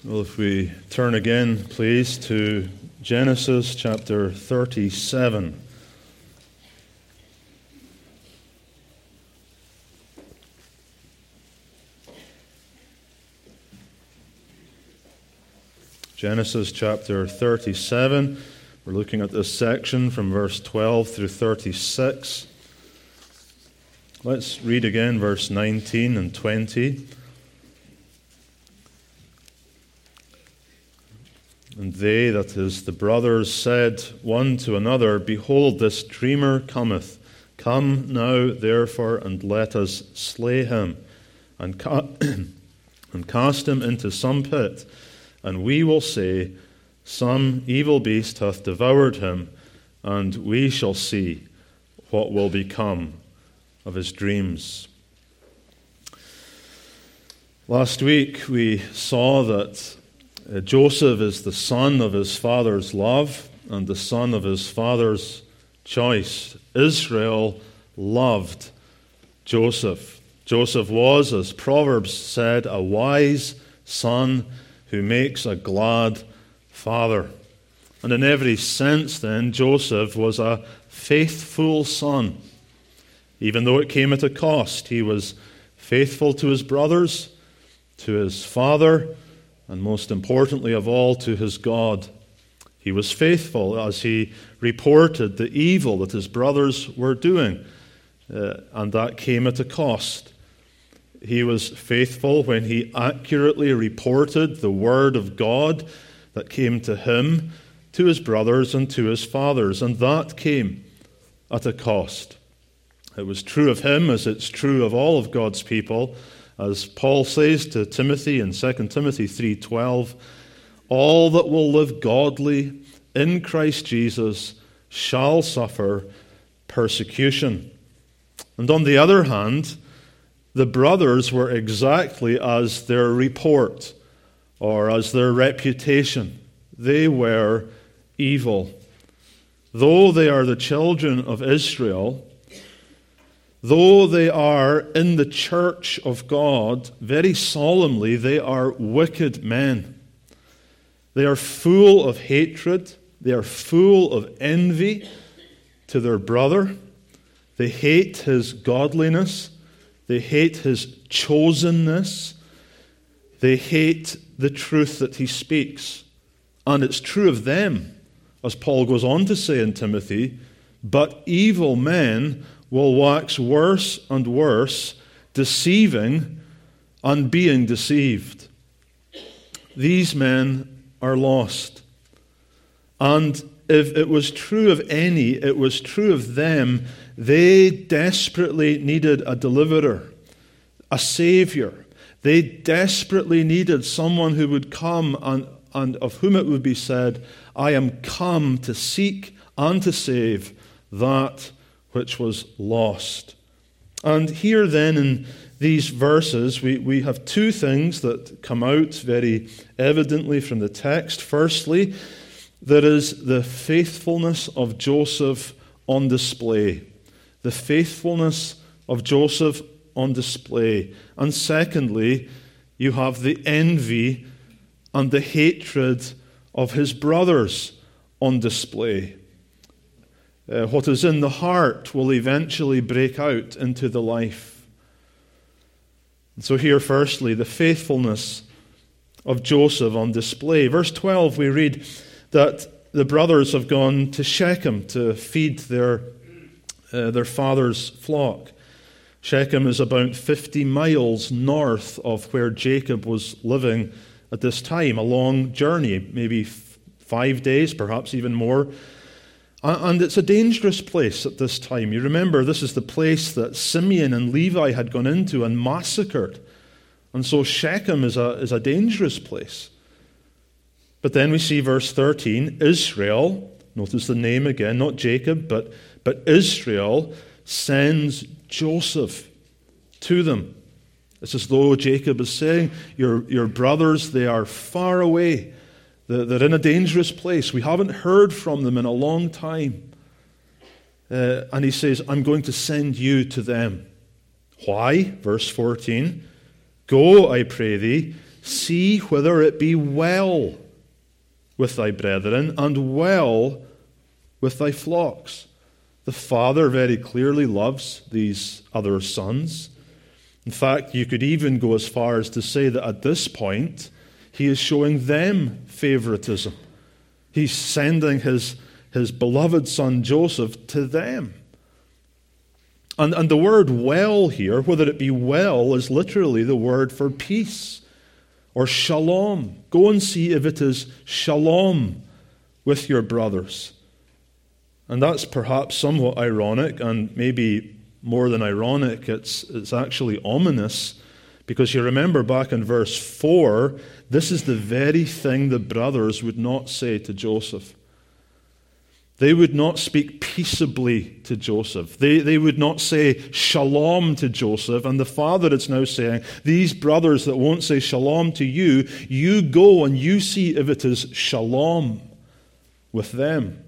Well, if we turn again, please, to Genesis chapter 37. Genesis chapter 37. We're looking at this section from verse 12 through 36. Let's read again verse 19 and 20. And they, that is, the brothers, said one to another, Behold, this dreamer cometh. Come now, therefore, and let us slay him, and cast him into some pit, and we will say, Some evil beast hath devoured him, and we shall see what will become of his dreams. Last week we saw that Joseph is the son of his father's love and the son of his father's choice. Israel loved Joseph. Joseph was, as Proverbs said, a wise son who makes a glad father. And in every sense, then, Joseph was a faithful son. Even though it came at a cost, he was faithful to his brothers, to his father, and most importantly of all, to his God. He was faithful as he reported the evil that his brothers were doing, and that came at a cost. He was faithful when he accurately reported the word of God that came to him, to his brothers, and to his fathers, and that came at a cost. It was true of him as it's true of all of God's people. As Paul says to Timothy in 2 Timothy 3:12, all that will live godly in Christ Jesus shall suffer persecution. And on the other hand, the brothers were exactly as their report or as their reputation. They were evil. Though they are the children of Israel, though they are in the church of God, very solemnly, they are wicked men. They are full of hatred. They are full of envy to their brother. They hate his godliness. They hate his chosenness. They hate the truth that he speaks. And it's true of them, as Paul goes on to say in Timothy, but evil men will wax worse and worse, deceiving and being deceived. These men are lost. And if it was true of any, it was true of them. They desperately needed a deliverer, a savior. They desperately needed someone who would come and of whom it would be said, I am come to seek and to save that which was lost. And here then in these verses, we have two things that come out very evidently from the text. Firstly, there is the faithfulness of Joseph on display. The faithfulness of Joseph on display. And secondly, you have the envy and the hatred of his brothers on display. What is in the heart will eventually break out into the life. And so here, firstly, the faithfulness of Joseph on display. Verse 12, we read that the brothers have gone to Shechem to feed their father's flock. Shechem is about 50 miles north of where Jacob was living at this time. A long journey, maybe 5 days, perhaps even more. And it's a dangerous place at this time. You remember, this is the place that Simeon and Levi had gone into and massacred. And so Shechem is a dangerous place. But then we see verse 13, Israel, notice the name again, not Jacob, but Israel sends Joseph to them. It's as though Jacob is saying, your brothers, they are far away. They're in a dangerous place. We haven't heard from them in a long time. And he says, I'm going to send you to them. Why? Verse 14. Go, I pray thee, see whether it be well with thy brethren and well with thy flocks. The Father very clearly loves these other sons. In fact, you could even go as far as to say that at this point, he is showing them favoritism. He's sending his beloved son Joseph to them. And the word well here, whether it be well, is literally the word for peace or shalom. Go and see if it is shalom with your brothers. And that's perhaps somewhat ironic, and maybe more than ironic, it's actually ominous, because you remember back in verse 4, this is the very thing the brothers would not say to Joseph. They would not speak peaceably to Joseph. They would not say shalom to Joseph. And the father is now saying, these brothers that won't say shalom to you, you go and you see if it is shalom with them.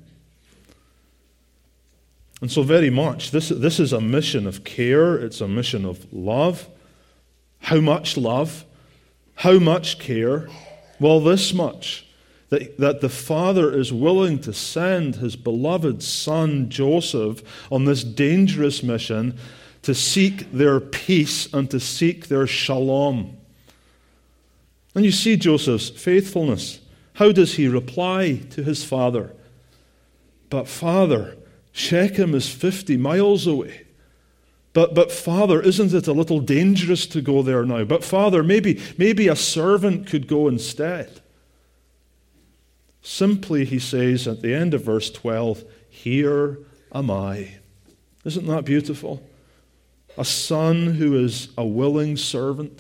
And so very much, this is a mission of care. It's a mission of love. How much love? How much care? Well, this much. That the Father is willing to send his beloved son Joseph on this dangerous mission to seek their peace and to seek their shalom. And you see Joseph's faithfulness. How does he reply to his father? But Father, Shechem is 50 miles away. But Father, isn't it a little dangerous to go there now? But Father, maybe a servant could go instead. Simply, he says at the end of verse 12, here am I. Isn't that beautiful? A son who is a willing servant.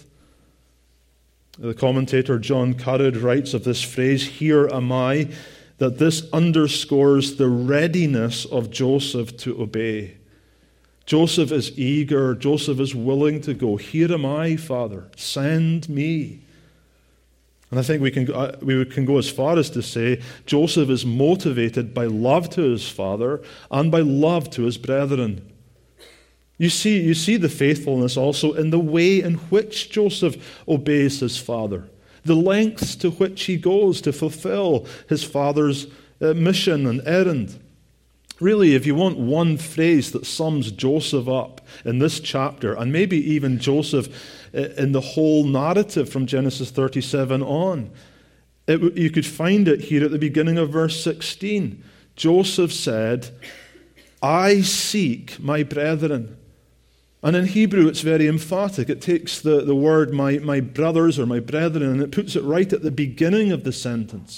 The commentator John Currid writes of this phrase, here am I, that this underscores the readiness of Joseph to obey. Joseph is eager. Joseph is willing to go. Here am I, Father. Send me. And I think we can go as far as to say Joseph is motivated by love to his father and by love to his brethren. You see the faithfulness also in the way in which Joseph obeys his father, the lengths to which he goes to fulfill his father's mission and errand. Really, if you want one phrase that sums Joseph up in this chapter, and maybe even Joseph in the whole narrative from Genesis 37 on, you could find it here at the beginning of verse 16. Joseph said, I seek my brethren. And in Hebrew, it's very emphatic. It takes the word my brothers or my brethren, and it puts it right at the beginning of the sentence.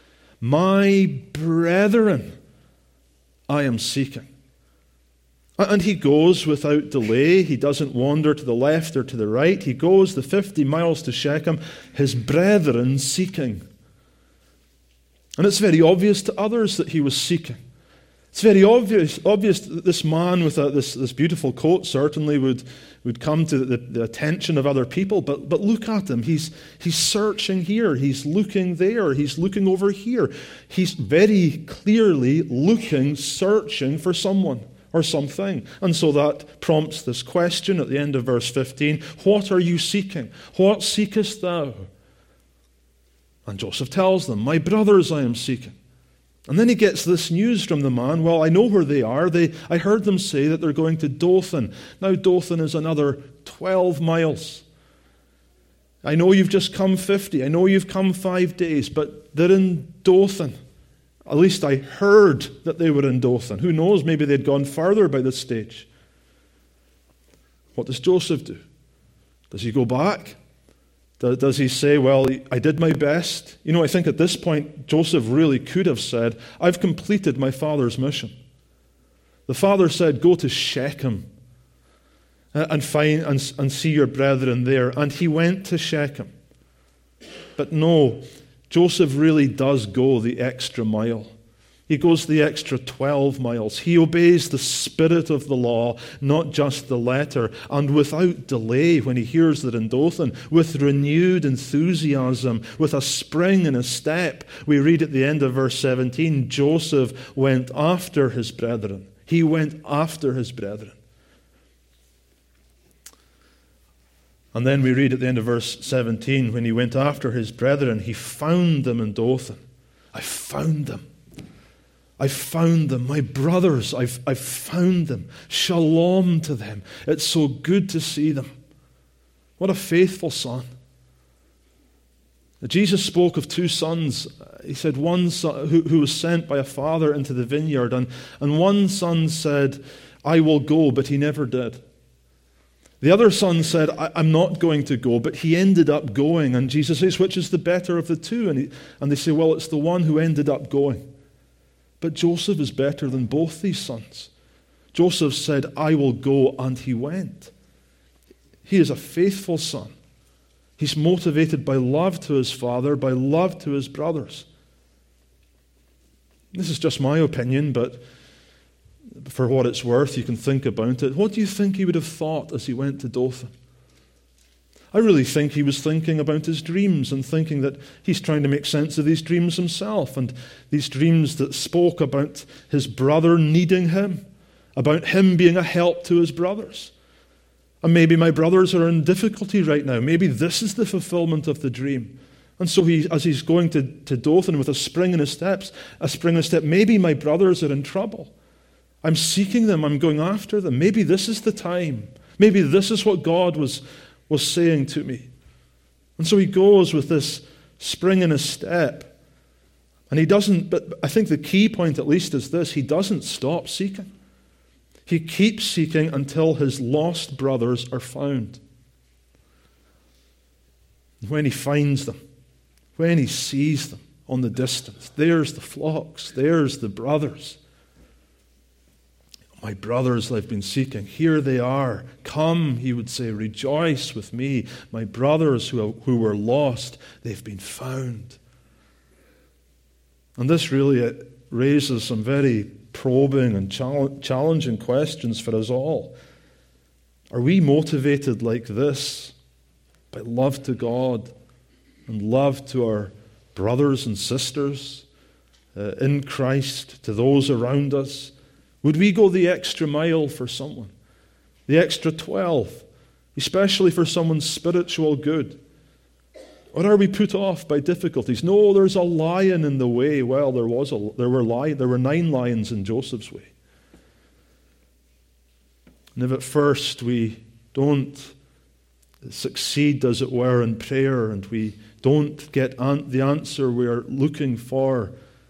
My brethren I am seeking. And he goes without delay. He doesn't wander to the left or to the right. He goes the 50 miles to Shechem, his brethren seeking. And it's very obvious to others that he was seeking. It's very obvious that this man with this beautiful coat certainly would come to the attention of other people. But look at him. He's searching here. He's looking there. He's looking over here. He's very clearly looking, searching for someone or something. And so that prompts this question at the end of verse 15. What are you seeking? What seekest thou? And Joseph tells them, my brothers I am seeking. And then he gets this news from the man. Well, I know where they are. I heard them say that they're going to Dothan. Now, Dothan is another 12 miles. I know you've just come 50. I know you've come 5 days, but they're in Dothan. At least I heard that they were in Dothan. Who knows? Maybe they'd gone further by this stage. What does Joseph do? Does he go back? Does he say, well, I did my best? You know, I think at this point, Joseph really could have said, I've completed my father's mission. The father said, go to Shechem and see your brethren there. And he went to Shechem. But no, Joseph really does go the extra mile. He goes the extra 12 miles. He obeys the spirit of the law, not just the letter. And without delay, when he hears that in Dothan, with renewed enthusiasm, with a spring in his step, we read at the end of verse 17, Joseph went after his brethren. He went after his brethren. And then we read at the end of verse 17, when he went after his brethren, he found them in Dothan. I found them. I found them. My brothers, I've found them. Shalom to them. It's so good to see them. What a faithful son. Jesus spoke of two sons. He said one son who was sent by a father into the vineyard, and one son said, I will go, but he never did. The other son said, I'm not going to go, but he ended up going. And Jesus says, which is the better of the two? And they say, well, it's the one who ended up going. But Joseph is better than both these sons. Joseph said, I will go, and he went. He is a faithful son. He's motivated by love to his father, by love to his brothers. This is just my opinion, but for what it's worth, you can think about it. What do you think he would have thought as he went to Dothan? I really think he was thinking about his dreams and thinking that he's trying to make sense of these dreams himself, and these dreams that spoke about his brother needing him, about him being a help to his brothers. And maybe my brothers are in difficulty right now. Maybe this is the fulfillment of the dream. And so as he's going to Dothan with a spring in his step, maybe my brothers are in trouble. I'm seeking them. I'm going after them. Maybe this is the time. Maybe this is what God was saying to me. And so he goes with this spring in his step. And he doesn't, but I think the key point at least is this: he doesn't stop seeking. He keeps seeking until his lost brothers are found. When he finds them, when he sees them on the distance, there's the flocks, there's the brothers. My brothers I've been seeking, here they are. Come, he would say, rejoice with me. My brothers who were lost, they've been found. And this really raises some very probing and challenging questions for us all. Are we motivated like this by love to God and love to our brothers and sisters in Christ, to those around us? Would we go the extra mile for someone, the extra 12, especially for someone's spiritual good? Or are we put off by difficulties? No, there's a lion in the way. Well, there were 9 lions in Joseph's way. And if at first we don't succeed, as it were, in prayer, and we don't get the answer we're looking for,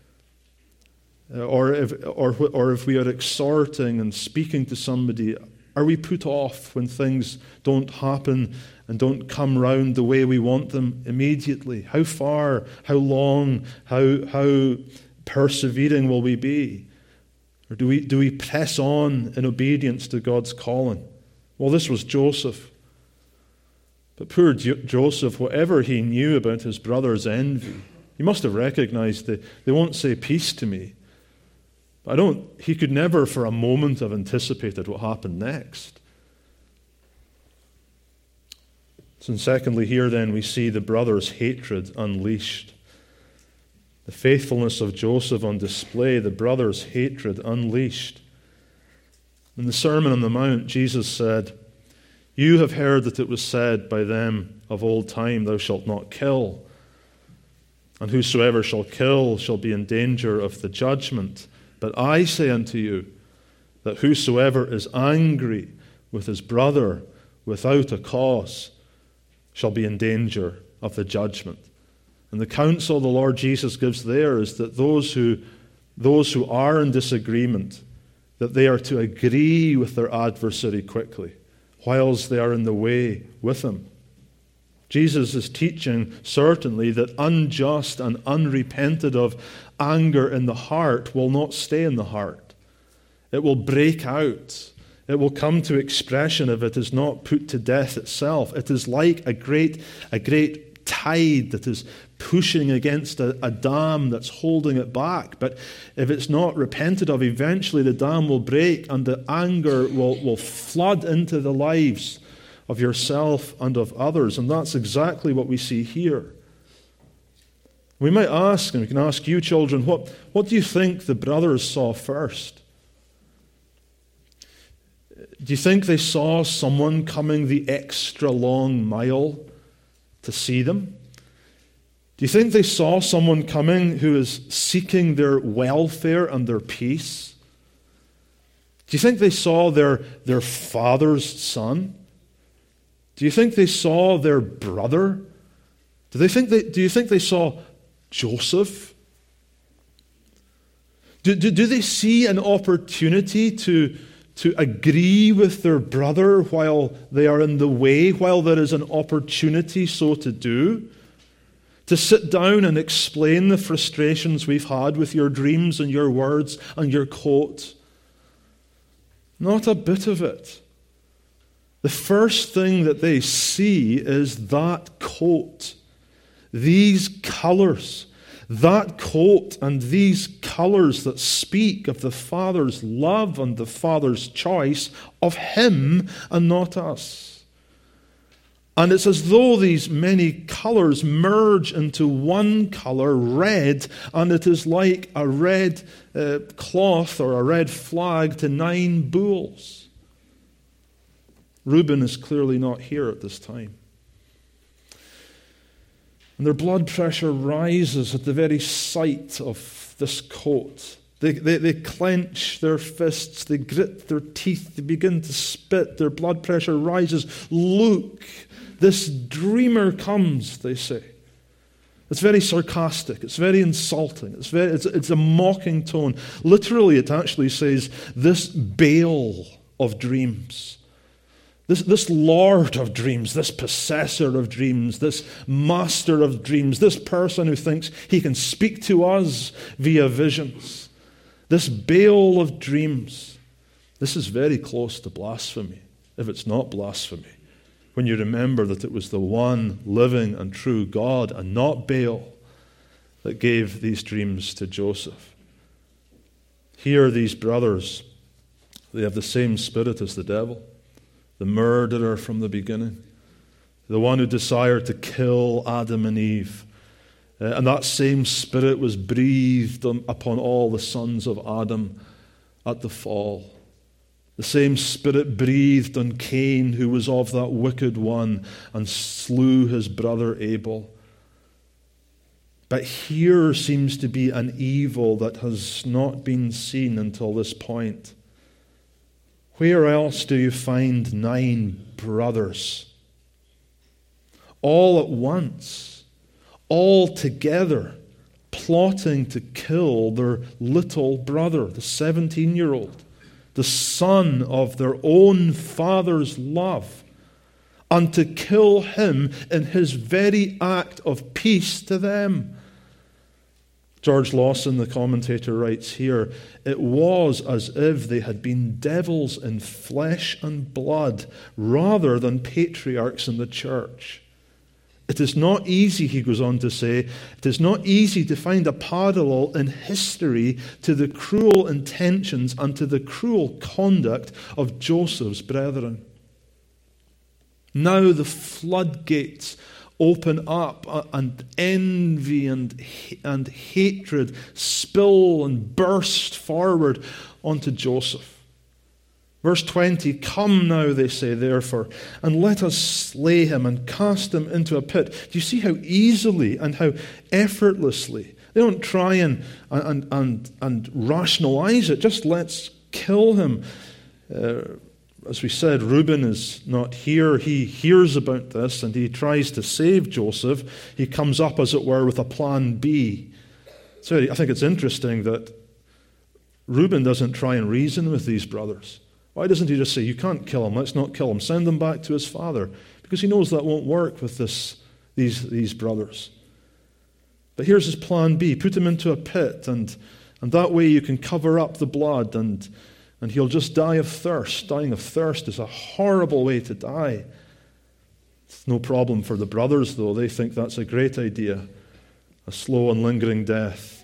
or if we are exhorting and speaking to somebody, are we put off when things don't happen and don't come round the way we want them immediately? How far, how long, how persevering will we be? Or do we press on in obedience to God's calling? Well, this was Joseph. But poor Joseph, whatever he knew about his brother's envy, he must have recognized that they won't say peace to me. He could never for a moment have anticipated what happened next. So secondly, here then we see the brothers' hatred unleashed. The faithfulness of Joseph on display, the brothers' hatred unleashed. In the Sermon on the Mount, Jesus said, "You have heard that it was said by them of old time, 'Thou shalt not kill.' And whosoever shall kill shall be in danger of the judgment. But I say unto you, that whosoever is angry with his brother without a cause shall be in danger of the judgment." And the counsel the Lord Jesus gives there is that those who are in disagreement, that they are to agree with their adversary quickly, whilst they are in the way with him. Jesus is teaching, certainly, that unjust and unrepented of anger in the heart will not stay in the heart. It will break out. It will come to expression if it is not put to death itself. It is like a great tide that is pushing against a dam that's holding it back. But if it's not repented of, eventually the dam will break and the anger will flood into the lives of yourself and of others. And that's exactly what we see here. We might ask, and we can ask you children, what do you think the brothers saw first? Do you think they saw someone coming the extra long mile to see them? Do you think they saw someone coming who is seeking their welfare and their peace? Do you think they saw their father's son? Do you think they saw their brother? Do you think they saw Joseph? Do they see an opportunity to agree with their brother while they are in the way, while there is an opportunity so to do? To sit down and explain the frustrations we've had with your dreams and your words and your coat? Not a bit of it. The first thing that they see is that coat, these colors, that coat and these colors that speak of the Father's love and the Father's choice of Him and not us. And it's as though these many colors merge into one color, red, and it is like a red cloth or a red flag to 9 bulls. Reuben is clearly not here at this time. And their blood pressure rises at the very sight of this coat. They clench their fists, they grit their teeth, they begin to spit, their blood pressure rises. Look, this dreamer comes, they say. It's very sarcastic, it's very insulting, it's a mocking tone. Literally, it actually says, this Baal of dreams. This Lord of dreams, this possessor of dreams, this master of dreams, this person who thinks he can speak to us via visions, this Baal of dreams, this is very close to blasphemy, if it's not blasphemy, when you remember that it was the one living and true God and not Baal that gave these dreams to Joseph. Here, these brothers, they have the same spirit as the devil. The murderer from the beginning, the one who desired to kill Adam and Eve. And that same spirit was breathed upon all the sons of Adam at the fall. The same spirit breathed on Cain, who was of that wicked one and slew his brother Abel. But here seems to be an evil that has not been seen until this point. Where else do you find 9 brothers? All at once, all together, plotting to kill their little brother, the 17-year-old, the son of their own father's love, and to kill him in his very act of peace to them. George Lawson, the commentator, writes here, it was as if they had been devils in flesh and blood rather than patriarchs in the church. It is not easy, he goes on to say, it is not easy to find a parallel in history to the cruel intentions and to the cruel conduct of Joseph's brethren. Now the floodgates open up, and envy and hatred spill and burst forward onto Joseph. Verse 20, come now, they say, therefore, and let us slay him and cast him into a pit. Do you see how easily and how effortlessly? They don't try and rationalize it. Just let's kill him. As we said, Reuben is not here. He hears about this and he tries to save Joseph. He comes up, as it were, with a plan B. So I think it's interesting that Reuben doesn't try and reason with these brothers. Why doesn't he just say, you can't kill him, let's not kill him, send him back to his father? Because he knows that won't work with these brothers. But here's his plan B. Put him into a pit, and that way you can cover up the blood, and he'll just die of thirst. Dying of thirst is a horrible way to die. It's no problem for the brothers, though. They think that's a great idea, a slow and lingering death.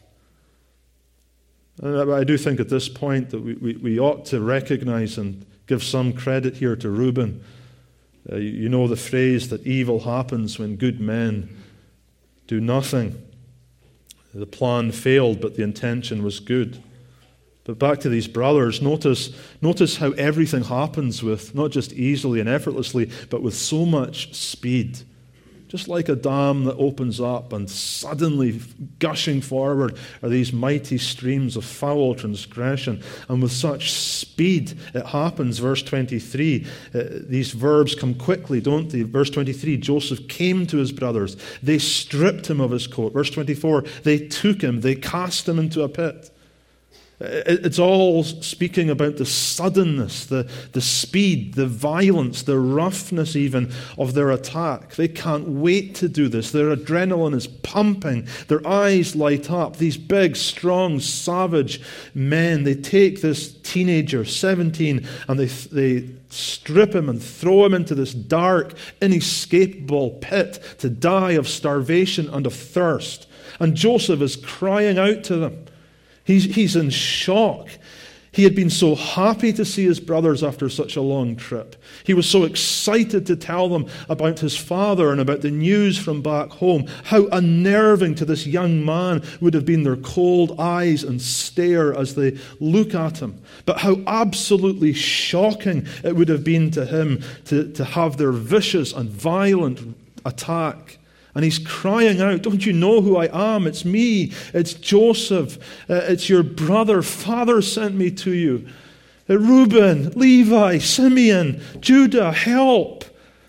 And I do think at this point that we ought to recognize and give some credit here to Reuben. You know the phrase that evil happens when good men do nothing. The plan failed, but the intention was good. But back to these brothers, notice how everything happens with, not just easily and effortlessly, but with so much speed. Just like a dam that opens up and suddenly gushing forward are these mighty streams of foul transgression. And with such speed it happens. Verse 23, these verbs come quickly, don't they? Verse 23, Joseph came to his brothers. They stripped him of his coat. Verse 24, they took him. They cast him into a pit. It's all speaking about the suddenness, the speed, the violence, the roughness even of their attack. They can't wait to do this. Their adrenaline is pumping. Their eyes light up. These big, strong, savage men, they take this teenager, 17, and they strip him and throw him into this dark, inescapable pit to die of starvation and of thirst. And Joseph is crying out to them. He's in shock. He had been so happy to see his brothers after such a long trip. He was so excited to tell them about his father and about the news from back home. How unnerving to this young man would have been their cold eyes and stare as they look at him. But how absolutely shocking it would have been to him to have their vicious and violent attack. And he's crying out, "Don't you know who I am? It's me. It's Joseph. It's your brother. Father sent me to you. Reuben, Levi, Simeon, Judah, help."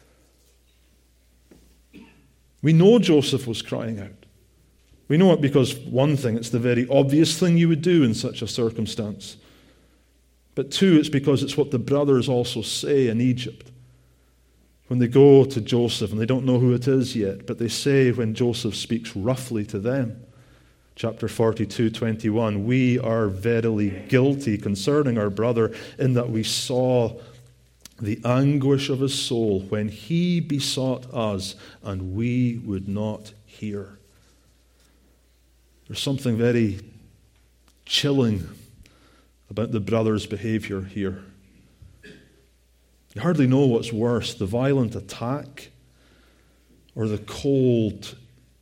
We know Joseph was crying out. We know it because, one thing, it's the very obvious thing you would do in such a circumstance. But two, it's because it's what the brothers also say in Egypt. When they go to Joseph, and they don't know who it is yet, but they say when Joseph speaks roughly to them, chapter 42:21, "We are verily guilty concerning our brother, in that we saw the anguish of his soul when he besought us, and we would not hear." There's something very chilling about the brother's behavior here. You hardly know what's worse, the violent attack or the cold,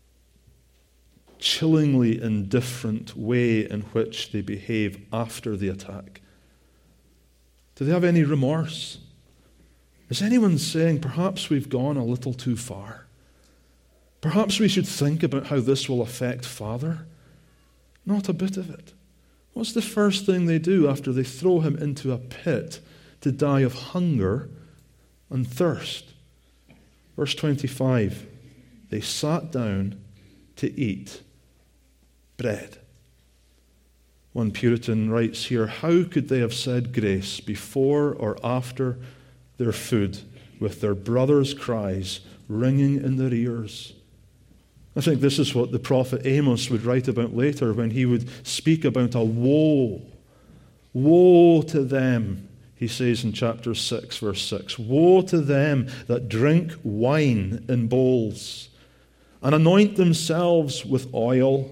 chillingly indifferent way in which they behave after the attack. Do they have any remorse? Is anyone saying, perhaps we've gone a little too far? Perhaps we should think about how this will affect Father? Not a bit of it. What's the first thing they do after they throw him into a pit to die of hunger and thirst? Verse 25, they sat down to eat bread. One Puritan writes here, "How could they have said grace before or after their food, with their brothers' cries ringing in their ears?" I think this is what the prophet Amos would write about later when he would speak about a woe. Woe to them, he says in chapter 6, verse 6, "Woe to them that drink wine in bowls and anoint themselves with oil."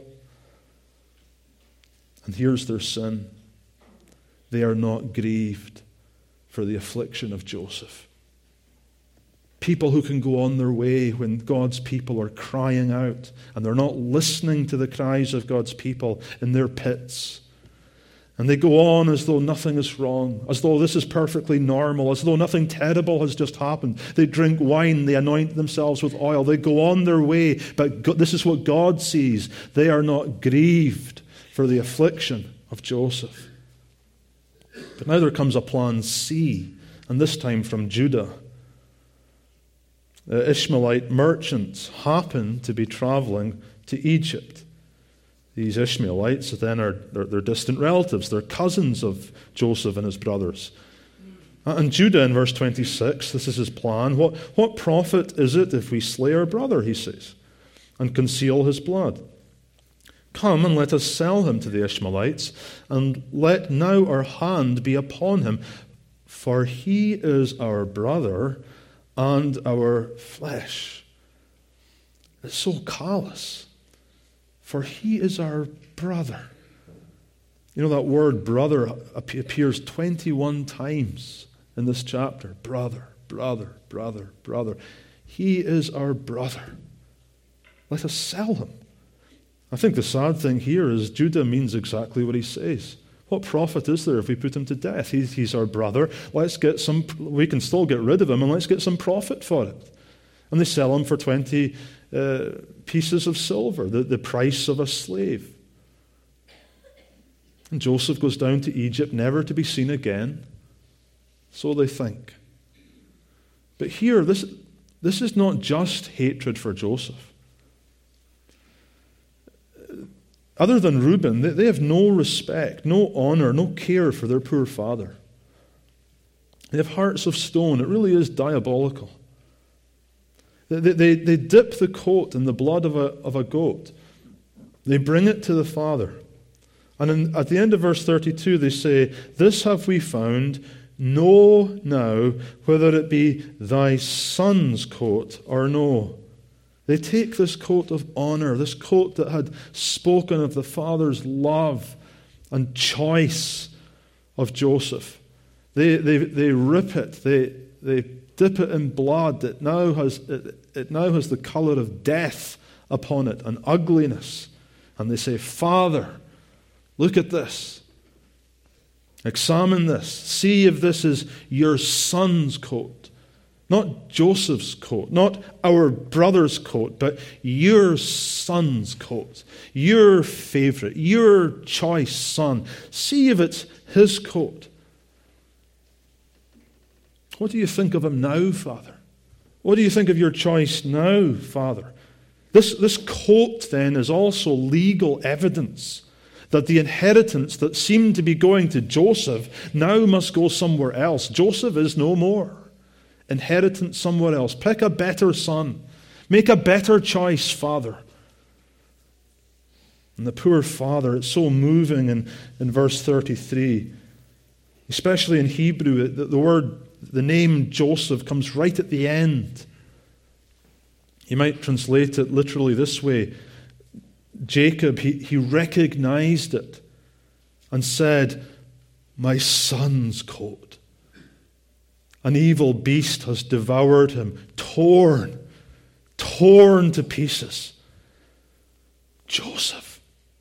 And here's their sin. They are not grieved for the affliction of Joseph. People who can go on their way when God's people are crying out, and they're not listening to the cries of God's people in their pits. And they go on as though nothing is wrong, as though this is perfectly normal, as though nothing terrible has just happened. They drink wine, they anoint themselves with oil, they go on their way, but this is what God sees. They are not grieved for the affliction of Joseph. But now there comes a plan C, and this time from Judah. The Ishmaelite merchants happen to be traveling to Egypt. These Ishmaelites then they're distant relatives. They're cousins of Joseph and his brothers. And Judah in verse 26, this is his plan. What profit is it if we slay our brother, he says, and conceal his blood? Come and let us sell him to the Ishmaelites, and let now our hand be upon him, for he is our brother and our flesh. It's so callous. For he is our brother. You know, that word brother appears 21 times in this chapter. Brother, brother, brother, brother. He is our brother. Let us sell him. I think the sad thing here is Judah means exactly what he says. What profit is there if we put him to death? He's our brother. We can still get rid of him, and let's get some profit for it. And they sell him for 20 pieces of silver, the price of a slave. And Joseph goes down to Egypt, never to be seen again. So they think. But here, this is not just hatred for Joseph. Other than Reuben, they have no respect, no honor, no care for their poor father. They have hearts of stone. It really is diabolical. They dip the coat in the blood of a goat. They bring it to the father. And at the end of verse 32, they say, "This have we found. Know now whether it be thy son's coat or no." They take this coat of honor, this coat that had spoken of the father's love and choice of Joseph. They rip it. They dip it in blood. It now has the color of death upon it and ugliness. And they say, "Father, look at this. Examine this. See if this is your son's coat. Not Joseph's coat, not our brother's coat, but your son's coat. Your favorite, your choice son. See if it's his coat." What do you think of him now, Father? What do you think of your choice now, Father? This coat, then, is also legal evidence that the inheritance that seemed to be going to Joseph now must go somewhere else. Joseph is no more. Inheritance somewhere else. Pick a better son. Make a better choice, Father. And the poor father, it's so moving in verse 33. Especially in Hebrew, the name Joseph comes right at the end. You might translate it literally this way. Jacob, he recognized it and said, "My son's coat. An evil beast has devoured him, torn to pieces." Joseph.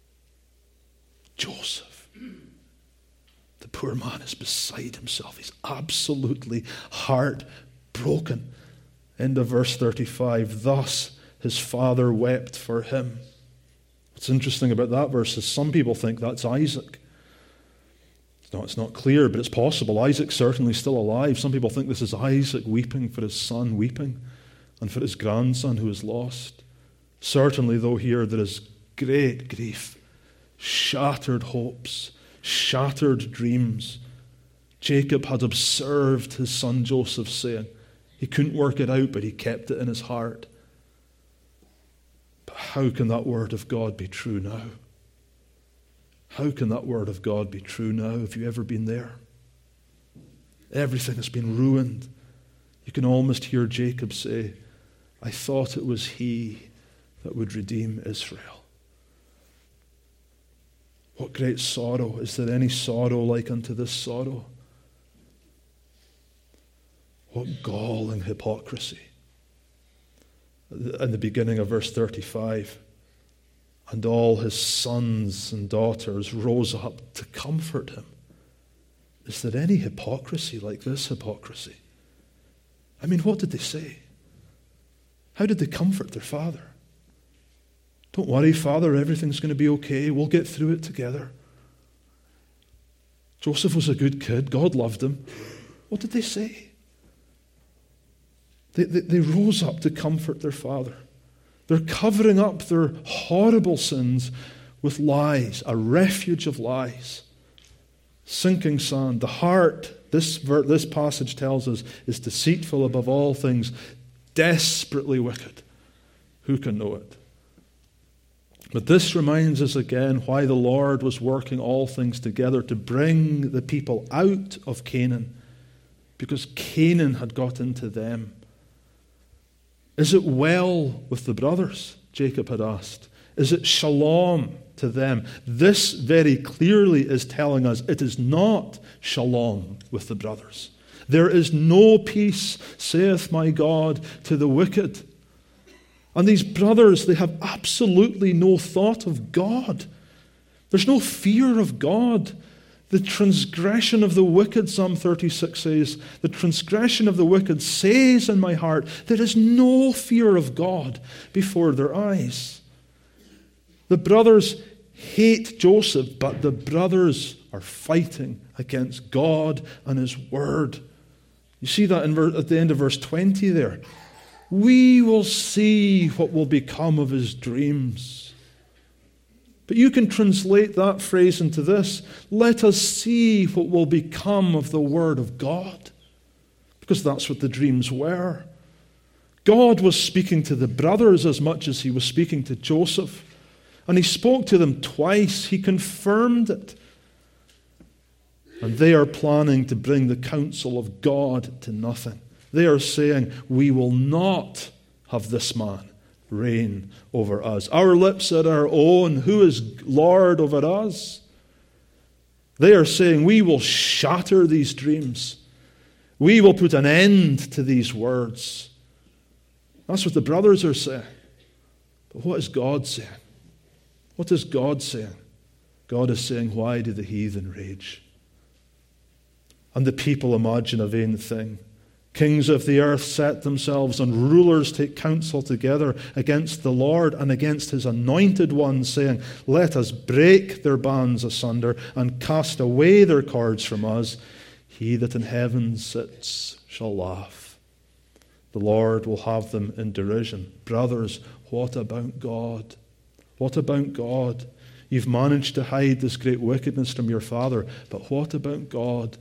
The poor man is beside himself. He's absolutely heartbroken. End of verse 35. Thus his father wept for him. What's interesting about that verse is some people think that's Isaac. No, it's not clear, but it's possible. Isaac's certainly still alive. Some people think this is Isaac weeping for his son, weeping, and for his grandson who is lost. Certainly, though, here there is great grief, shattered hopes, shattered dreams. Jacob had observed his son Joseph saying, he couldn't work it out, but he kept it in his heart. But how can that word of God be true now? How can that word of God be true now? Have you ever been there? Everything has been ruined. You can almost hear Jacob say, "I thought it was he that would redeem Israel." What great sorrow. Is there any sorrow like unto this sorrow? What galling hypocrisy. In the beginning of verse 35, and all his sons and daughters rose up to comfort him. Is there any hypocrisy like this hypocrisy? I mean, what did they say? How did they comfort their father? "Don't worry, Father, everything's going to be okay. We'll get through it together." Joseph was a good kid. God loved him. What did they say? They rose up to comfort their father. They're covering up their horrible sins with lies, a refuge of lies. Sinking sand. The heart, this passage tells us, is deceitful above all things, desperately wicked. Who can know it? But this reminds us again why the Lord was working all things together to bring the people out of Canaan, because Canaan had got into them. Is it well with the brothers? Jacob had asked. Is it shalom to them? This very clearly is telling us it is not shalom with the brothers. There is no peace, saith my God, to the wicked. And these brothers, they have absolutely no thought of God. There's no fear of God. The transgression of the wicked, Psalm 36 says, the transgression of the wicked says in my heart, there is no fear of God before their eyes. The brothers hate Joseph, but the brothers are fighting against God and his word. You see that at the end of verse 20 there. We will see what will become of his dreams. But you can translate that phrase into this: let us see what will become of the word of God. Because that's what the dreams were. God was speaking to the brothers as much as he was speaking to Joseph. And he spoke to them twice. He confirmed it. And they are planning to bring the counsel of God to nothing. They are saying, we will not have this man reign over us. Our lips are our own. Who is Lord over us? They are saying, we will shatter these dreams. We will put an end to these words. That's what the brothers are saying. But what is God saying? What is God saying? God is saying, why do the heathen rage? And the people imagine a vain thing. Kings of the earth set themselves, and rulers take counsel together against the Lord and against his anointed one, saying, let us break their bands asunder and cast away their cords from us. He that in heaven sits shall laugh. The Lord will have them in derision. Brothers, what about God? What about God? You've managed to hide this great wickedness from your father, but what about God?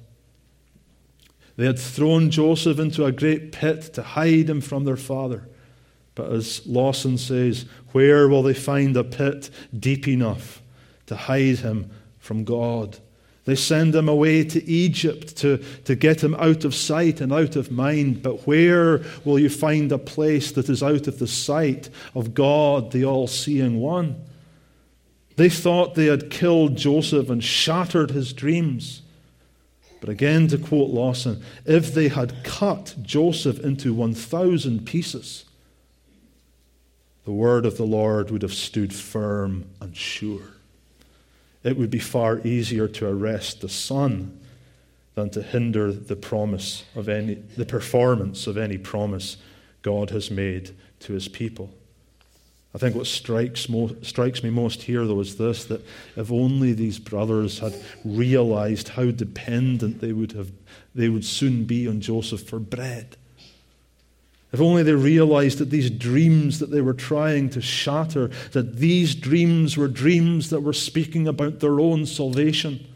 They had thrown Joseph into a great pit to hide him from their father. But as Lawson says, where will they find a pit deep enough to hide him from God? They send him away to Egypt to get him out of sight and out of mind. But where will you find a place that is out of the sight of God, the all-seeing one? They thought they had killed Joseph and shattered his dreams. But again, to quote Lawson, if they had cut Joseph into 1,000 pieces, the word of the Lord would have stood firm and sure. It would be far easier to arrest the Son than to hinder the performance of any promise God has made to his people. I think what strikes me most here, though, is this, that if only these brothers had realized how dependent they would soon be on Joseph for bread. If only they realized that these dreams that they were trying to shatter, that these dreams were dreams that were speaking about their own salvation.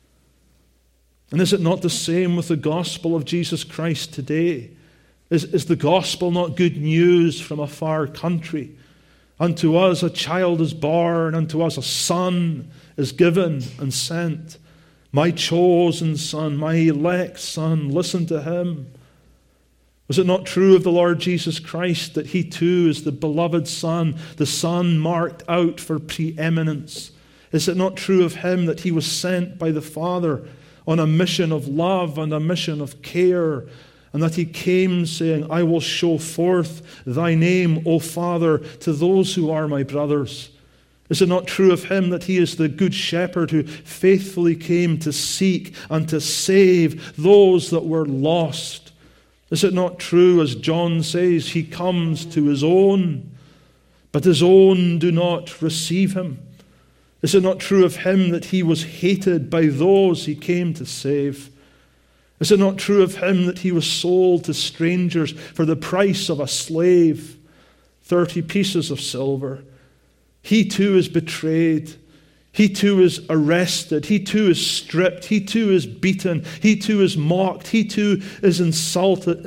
And is it not the same with the gospel of Jesus Christ today? Is the gospel not good news from a far country? Unto us a child is born, unto us a son is given and sent. My chosen son, my elect son, listen to him. Was it not true of the Lord Jesus Christ that he too is the beloved Son, the Son marked out for preeminence? Is it not true of him that he was sent by the Father on a mission of love and a mission of care, and that he came saying, I will show forth thy name, O Father, to those who are my brothers? Is it not true of him that he is the good shepherd who faithfully came to seek and to save those that were lost? Is it not true, as John says, he comes to his own, but his own do not receive him? Is it not true of him that he was hated by those he came to save? Is it not true of him that he was sold to strangers for the price of a slave, 30 pieces of silver? He too is betrayed. He too is arrested. He too is stripped. He too is beaten. He too is mocked. He too is insulted.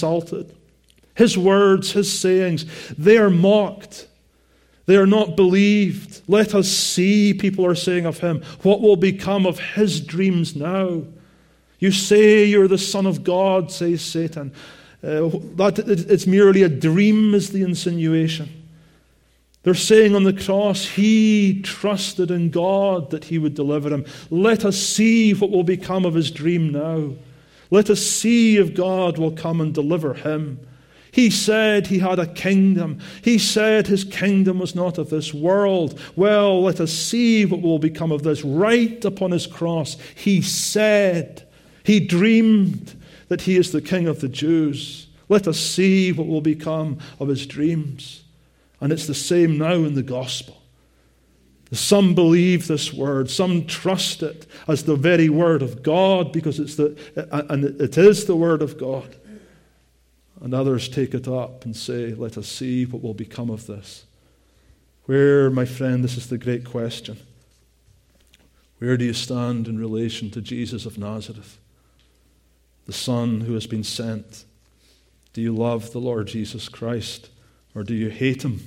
His words, his sayings, they are mocked. They are not believed. Let us see, people are saying of him, what will become of his dreams now. You say you're the Son of God, says Satan. That it's merely a dream is the insinuation. They're saying on the cross, he trusted in God that he would deliver him. Let us see what will become of his dream now. Let us see if God will come and deliver him. He said he had a kingdom. He said his kingdom was not of this world. Well, let us see what will become of this. Right upon his cross, he said, he dreamed that he is the King of the Jews. Let us see what will become of his dreams. And it's the same now in the gospel. Some believe this word. Some trust it as the very word of God because it is the word of God. And others take it up and say, let us see what will become of this. Where, my friend, this is the great question. Where do you stand in relation to Jesus of Nazareth, the Son who has been sent? Do you love the Lord Jesus Christ, or do you hate him?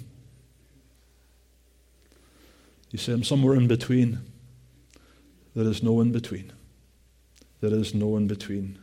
You say, I'm somewhere in between. There is no in between. There is no in between.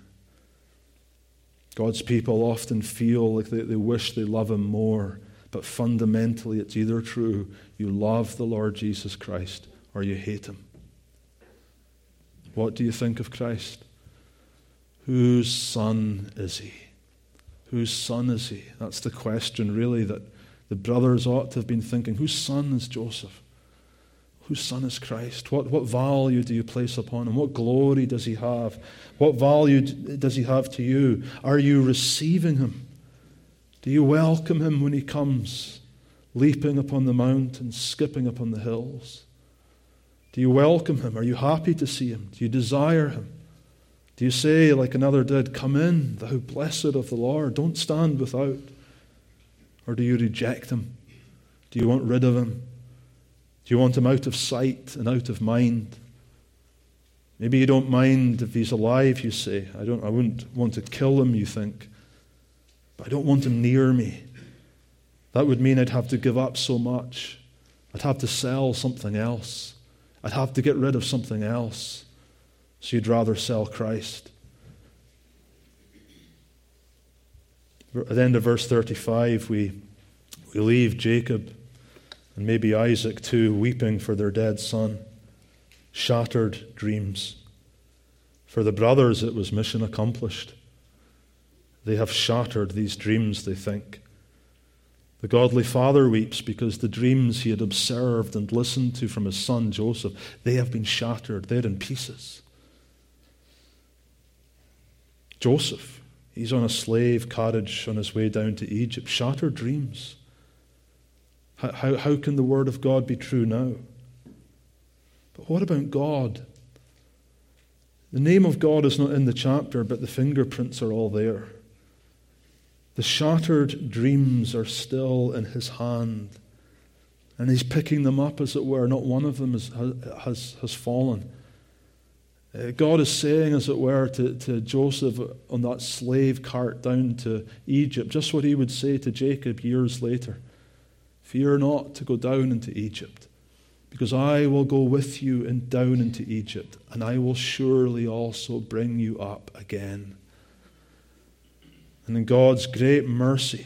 God's people often feel like they wish they love him more, but fundamentally it's either true you love the Lord Jesus Christ or you hate him. What do you think of Christ? Whose son is he? Whose son is he? That's the question really that the brothers ought to have been thinking. Whose son is Joseph? Whose son is Christ? What value do you place upon him? What glory does he have? What value does he have to you? Are you receiving him? Do you welcome him when he comes, leaping upon the mountains, skipping upon the hills? Do you welcome him? Are you happy to see him? Do you desire him? Do you say, like another did, come in, thou blessed of the Lord, don't stand without? Or do you reject him? Do you want rid of him? Do you want him out of sight and out of mind? Maybe you don't mind if he's alive, you say. I wouldn't want to kill him, you think. But I don't want him near me. That would mean I'd have to give up so much. I'd have to sell something else. I'd have to get rid of something else. So you'd rather sell Christ. At the end of verse 35, we leave Jacob and maybe Isaac too, weeping for their dead son. Shattered dreams. For the brothers, it was mission accomplished. They have shattered these dreams, they think. The godly father weeps because the dreams he had observed and listened to from his son Joseph, they have been shattered. They're in pieces. Joseph, he's on a slave carriage on his way down to Egypt. Shattered dreams. How can the word of God be true now? But what about God? The name of God is not in the chapter, but the fingerprints are all there. The shattered dreams are still in his hand. And he's picking them up, as it were. Not one of them has fallen. God is saying, as it were, to Joseph on that slave cart down to Egypt, just what he would say to Jacob years later. Fear not to go down into Egypt, because I will go with you down into Egypt, and I will surely also bring you up again. And in God's great mercy,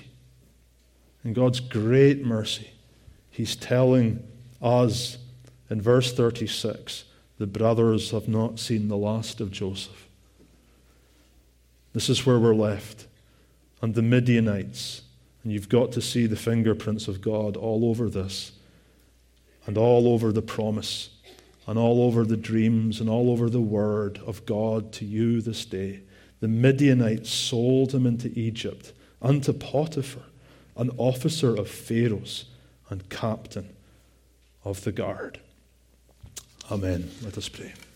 he's telling us in verse 36, the brothers have not seen the last of Joseph. This is where we're left. And the Midianites. And you've got to see the fingerprints of God all over this, and all over the promise, and all over the dreams, and all over the word of God to you this day. The Midianites sold him into Egypt, unto Potiphar, an officer of Pharaoh's and captain of the guard. Amen. Let us pray.